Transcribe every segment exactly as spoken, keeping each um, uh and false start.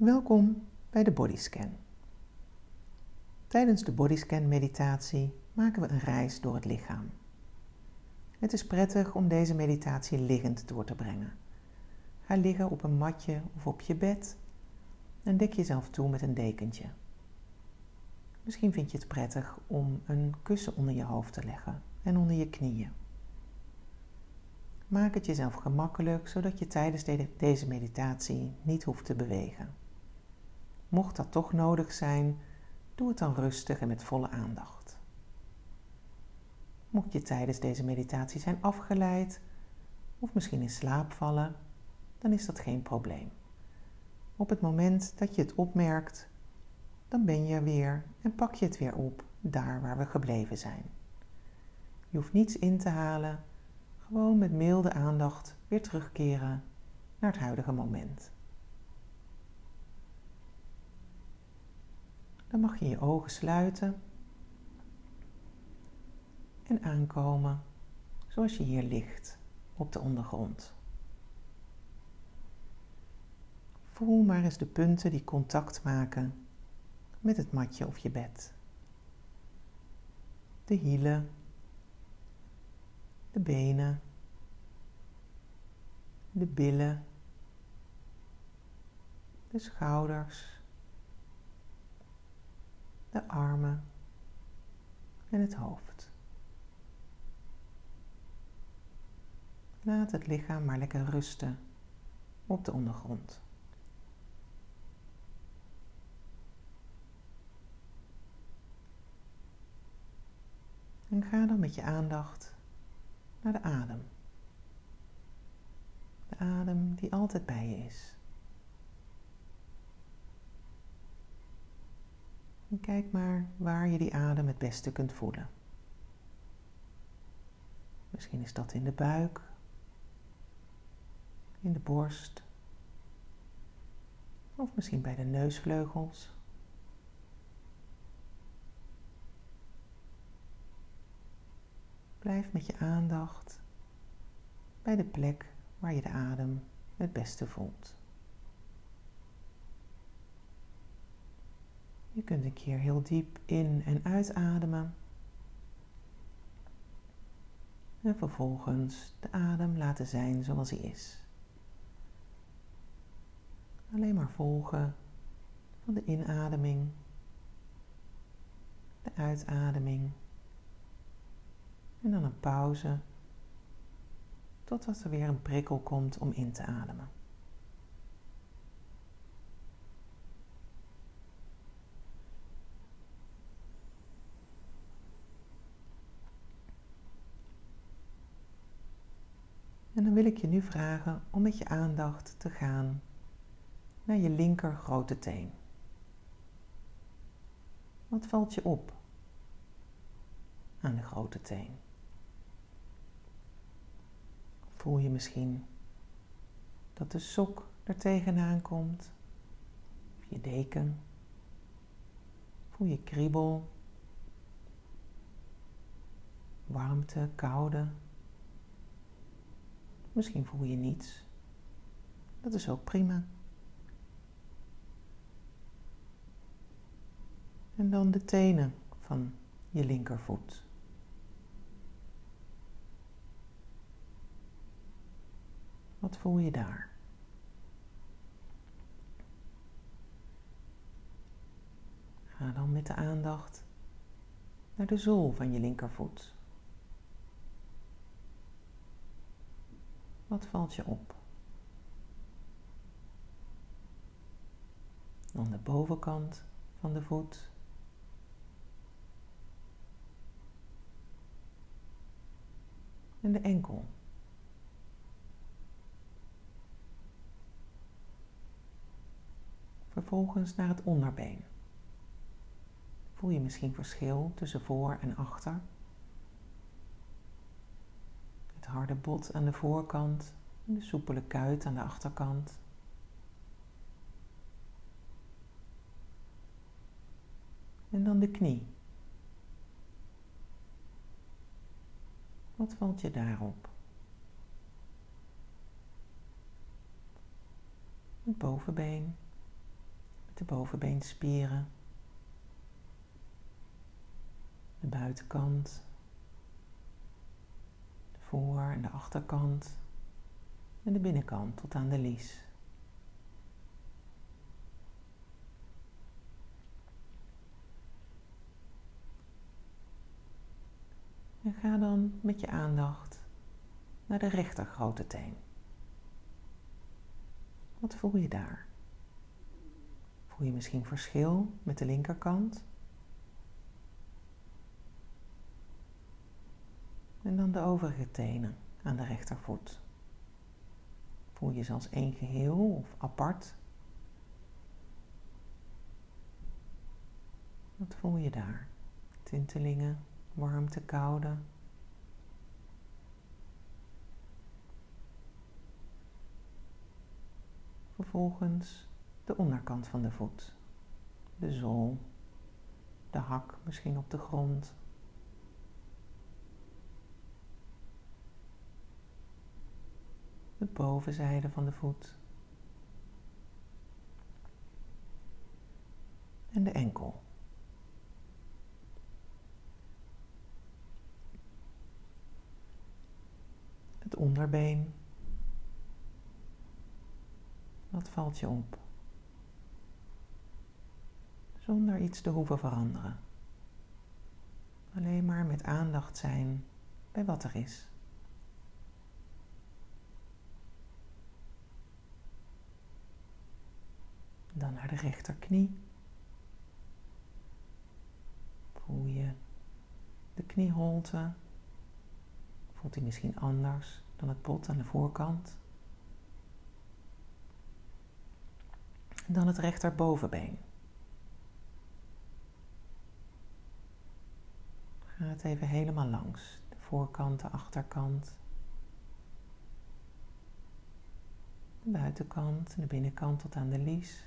Welkom bij de Bodyscan. Tijdens de Bodyscan meditatie maken we een reis door het lichaam. Het is prettig om deze meditatie liggend door te brengen. Ga liggen op een matje of op je bed en dek jezelf toe met een dekentje. Misschien vind je het prettig om een kussen onder je hoofd te leggen en onder je knieën. Maak het jezelf gemakkelijk, zodat je tijdens deze meditatie niet hoeft te bewegen. Mocht dat toch nodig zijn, doe het dan rustig en met volle aandacht. Mocht je tijdens deze meditatie zijn afgeleid of misschien in slaap vallen, dan is dat geen probleem. Op het moment dat je het opmerkt, dan ben je er weer en pak je het weer op daar waar we gebleven zijn. Je hoeft niets in te halen, gewoon met milde aandacht weer terugkeren naar het huidige moment. Dan mag je je ogen sluiten en aankomen zoals je hier ligt op de ondergrond. Voel maar eens de punten die contact maken met het matje of je bed. De hielen, de benen, de billen, de schouders, de armen en het hoofd. Laat het lichaam maar lekker rusten op de ondergrond. En ga dan met je aandacht naar de adem. De adem die altijd bij je is. En kijk maar waar je die adem het beste kunt voelen. Misschien is dat in de buik, in de borst, of misschien bij de neusvleugels. Blijf met je aandacht bij de plek waar je de adem het beste voelt. Je kunt een keer heel diep in- en uitademen. En vervolgens de adem laten zijn zoals hij is. Alleen maar volgen van de inademing, de uitademing. En dan een pauze, totdat er weer een prikkel komt om in te ademen. En dan wil ik je nu vragen om met je aandacht te gaan naar je linker grote teen. Wat valt je op aan de grote teen? Voel je misschien dat de sok er tegenaan komt? Of je deken? Voel je kriebel? Warmte, koude? Misschien voel je niets. Dat is ook prima. En dan de tenen van je linkervoet. Wat voel je daar? Ga dan met de aandacht naar de zool van je linkervoet. Wat valt je op? Dan de bovenkant van de voet. En de enkel. Vervolgens naar het onderbeen. Voel je misschien verschil tussen voor en achter? Het harde bot aan de voorkant en de soepele kuit aan de achterkant. En dan de knie. Wat valt je daarop? Het bovenbeen, de bovenbeenspieren, de buitenkant, de voor- en de achterkant en de binnenkant tot aan de lies. En ga dan met je aandacht naar de rechter grote teen. Wat voel je daar? Voel je misschien verschil met de linkerkant? En dan de overige tenen aan de rechtervoet. Voel je ze als één geheel of apart? Wat voel je daar? Tintelingen, warmte, koude. Vervolgens de onderkant van de voet. De zool, de hak misschien op de grond. De bovenzijde van de voet. En de enkel. Het onderbeen. Wat valt je op? Zonder iets te hoeven veranderen. Alleen maar met aandacht zijn bij wat er is. Dan naar de rechterknie. Voel je de knieholte. Voelt die misschien anders dan het bot aan de voorkant. En dan het rechterbovenbeen. Ga het even helemaal langs. De voorkant, de achterkant. De buitenkant en de binnenkant tot aan de lies.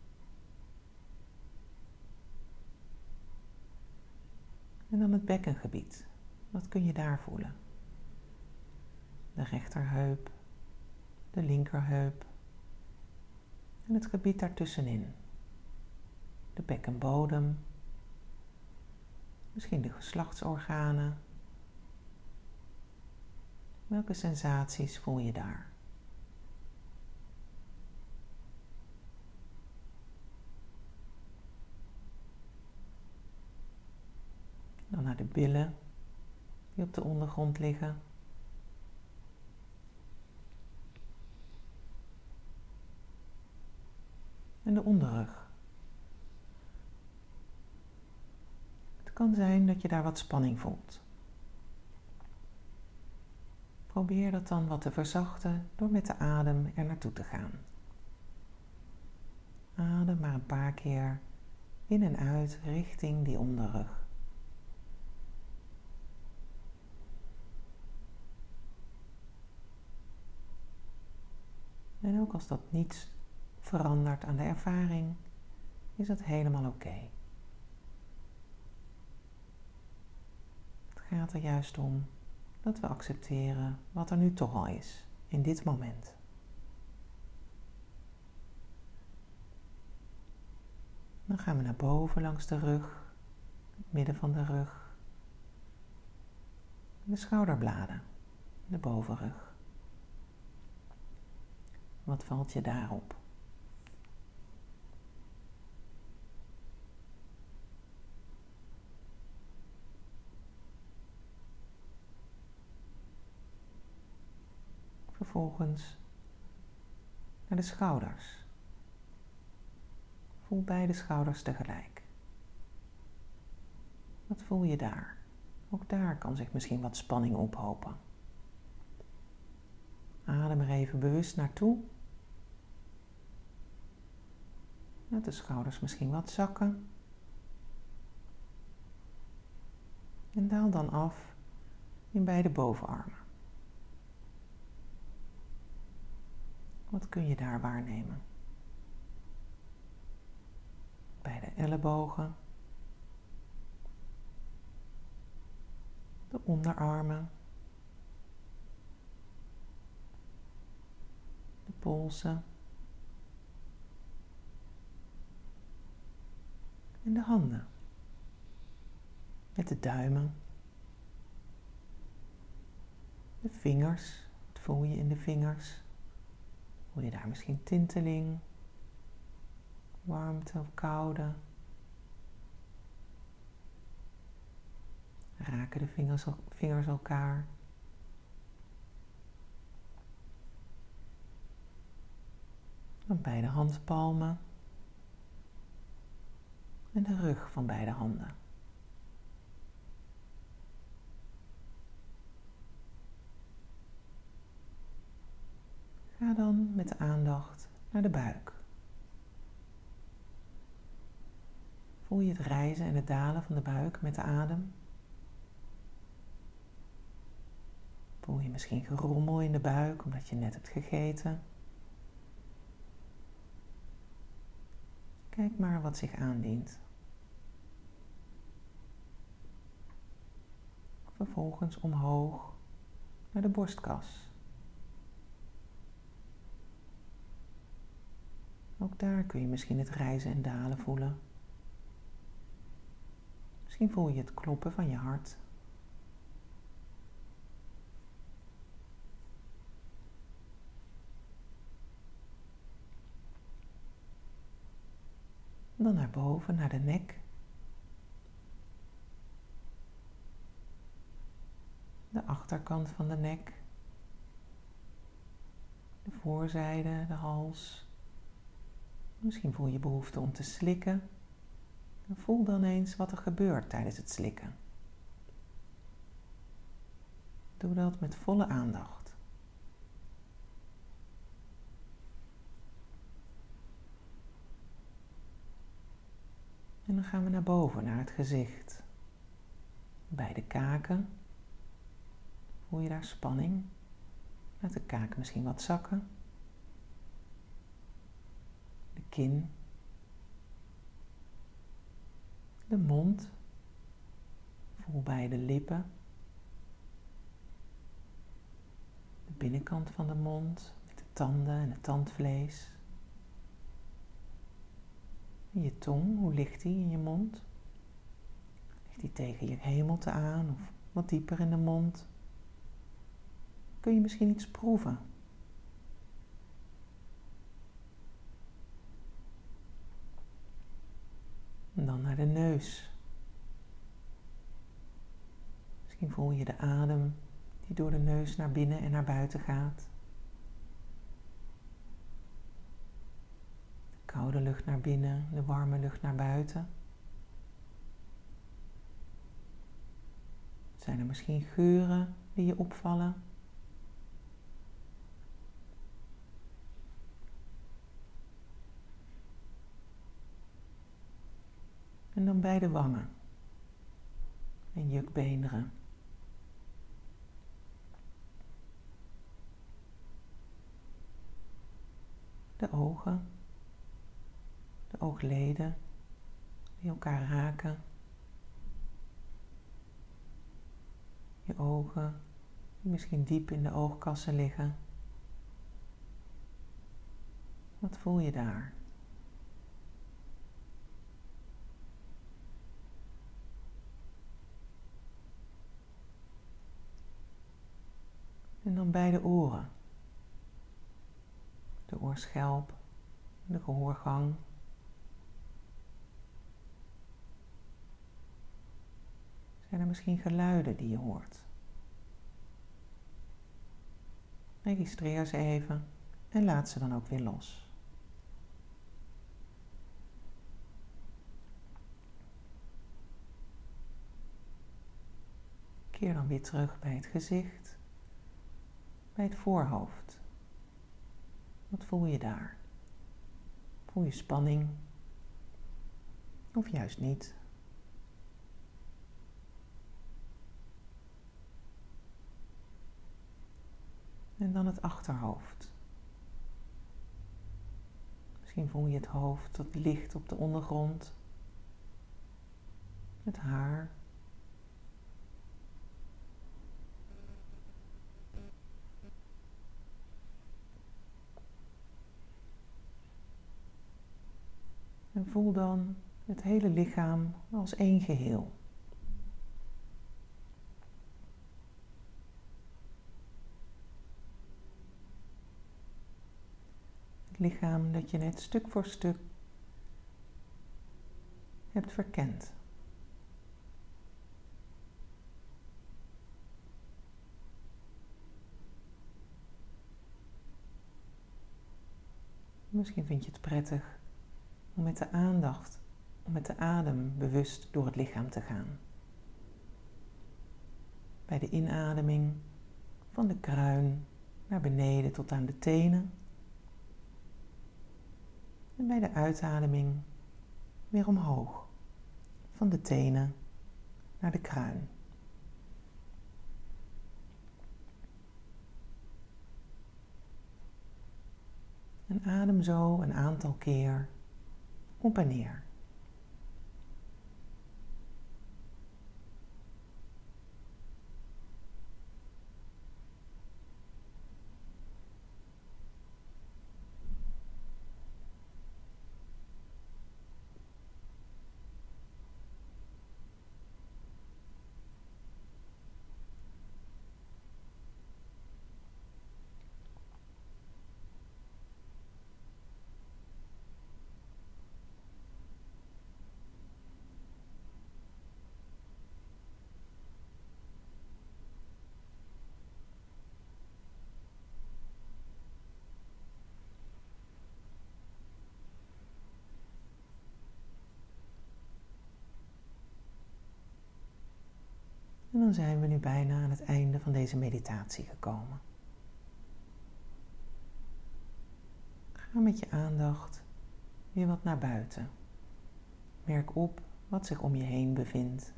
En dan het bekkengebied. Wat kun je daar voelen? De rechterheup, de linkerheup en het gebied daartussenin. De bekkenbodem, misschien de geslachtsorganen. Welke sensaties voel je daar? Dan naar de billen die op de ondergrond liggen. En de onderrug. Het kan zijn dat je daar wat spanning voelt. Probeer dat dan wat te verzachten door met de adem er naartoe te gaan. Adem maar een paar keer in en uit richting die onderrug. En ook als dat niets verandert aan de ervaring, is dat helemaal oké. Okay. Het gaat er juist om dat we accepteren wat er nu toch al is, in dit moment. Dan gaan we naar boven langs de rug, het midden van de rug, de schouderbladen, de bovenrug. Wat valt je daarop? Vervolgens naar de schouders. Voel beide schouders tegelijk. Wat voel je daar? Ook daar kan zich misschien wat spanning ophopen. Adem er even bewust naartoe. Laat de schouders misschien wat zakken. En daal dan af in beide bovenarmen. Wat kun je daar waarnemen? Bij de ellebogen, de onderarmen, de polsen, handen. Met de duimen. De vingers. Wat voel je in de vingers? Voel je daar misschien tinteling, warmte of koude? Raken de vingers, vingers elkaar? Dan beide handpalmen en de rug van beide handen. Ga dan met de aandacht naar de buik. Voel je het rijzen en het dalen van de buik met de adem? Voel je misschien gerommel in de buik omdat je net hebt gegeten? Kijk maar wat zich aandient. Vervolgens omhoog naar de borstkas. Ook daar kun je misschien het rijzen en dalen voelen. Misschien voel je het kloppen van je hart. Dan naar boven, naar de nek. De achterkant van de nek. De voorzijde, de hals. Misschien voel je behoefte om te slikken. En voel dan eens wat er gebeurt tijdens het slikken. Doe dat met volle aandacht. En dan gaan we naar boven, naar het gezicht. Bij de kaken. Voel je daar spanning? Laat de kaak misschien wat zakken. De kin. De mond. Voel bij de lippen. De binnenkant van de mond met de tanden en het tandvlees. En je tong, hoe ligt die in je mond? Ligt die tegen je hemelte aan of wat dieper in de mond? Kun je misschien iets proeven? En dan naar de neus. Misschien voel je de adem die door de neus naar binnen en naar buiten gaat. De koude lucht naar binnen, de warme lucht naar buiten. Zijn er misschien geuren die je opvallen? En dan bij de wangen en jukbeenderen. De ogen, de oogleden die elkaar raken. Je ogen die misschien diep in de oogkassen liggen. Wat voel je daar? En dan bij de oren. De oorschelp, de gehoorgang. Zijn er misschien geluiden die je hoort? Registreer ze even en laat ze dan ook weer los. Keer dan weer terug bij het gezicht, bij het voorhoofd. Wat voel je daar? Voel je spanning? Of juist niet? En dan het achterhoofd. Misschien voel je het hoofd dat ligt op de ondergrond. Het haar. En voel dan het hele lichaam als één geheel. Het lichaam dat je net stuk voor stuk hebt verkend. Misschien vind je het prettig om met de aandacht, om met de adem bewust door het lichaam te gaan. Bij de inademing van de kruin naar beneden tot aan de tenen. En bij de uitademing weer omhoog, van de tenen naar de kruin. En adem zo een aantal keer op en neer. En dan zijn we nu bijna aan het einde van deze meditatie gekomen. Ga met je aandacht weer wat naar buiten. Merk op wat zich om je heen bevindt.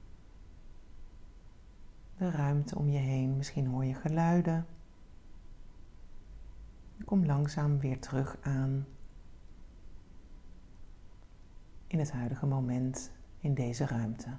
De ruimte om je heen, misschien hoor je geluiden. Kom langzaam weer terug aan in het huidige moment in deze ruimte.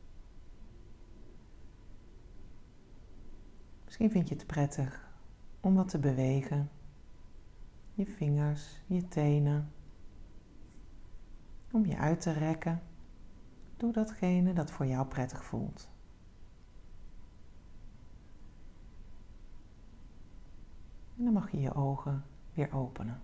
Misschien vind je het prettig om wat te bewegen. Je vingers, je tenen. Om je uit te rekken. Doe datgene dat voor jou prettig voelt. En dan mag je je ogen weer openen.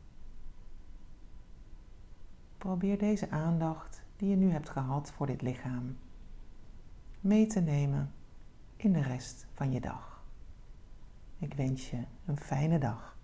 Probeer deze aandacht die je nu hebt gehad voor dit lichaam mee te nemen in de rest van je dag. Ik wens je een fijne dag.